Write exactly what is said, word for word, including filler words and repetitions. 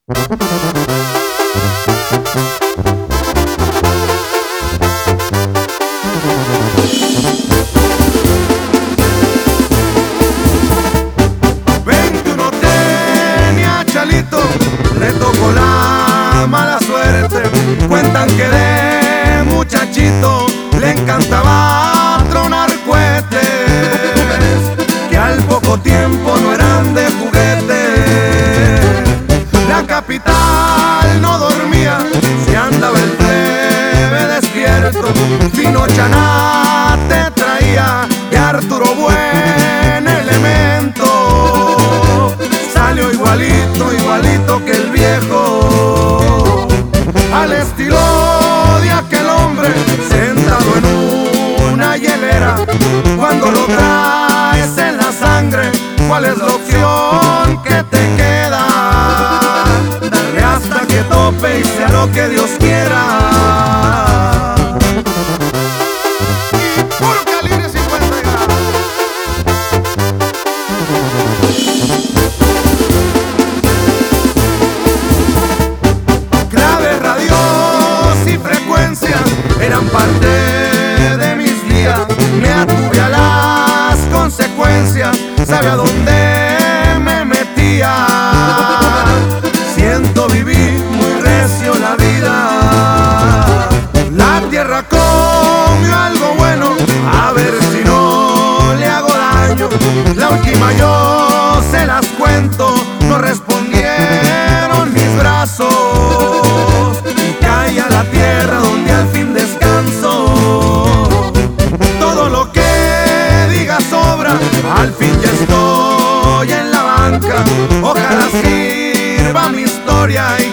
veintiuno tenía Chalito, le tocó la mala suerte. Cuentan que de muchachito le encantaba tronar cohetes, que al poco tiempo no eran de juguete. La capital no dormía, se andaba el plebe despierto. Fino Chanate traía de Arturo buen elemento. Salió igualito, igualito que el viejo, al estilo de aquel hombre sentado en una hielera. Cuando lo traes en la sangre, ¿cuál es la opción que te queda? Darle hasta que tope y sea lo que Dios quiera. Y puro calibre cincuenta grados. Claves, radios y frecuencias eran parte de mis días. Me atuve a las consecuencias, sabía dónde me metía. Siento vivir muy recio la vida. La tierra comió algo bueno, a ver si no le hago daño. La última yo se las cuento, no respondieron mis brazos. Y caí a la tierra donde al fin descanso. Todo lo que diga sobra, al fin ya estoy en la banca. Ojalá sirva mi historia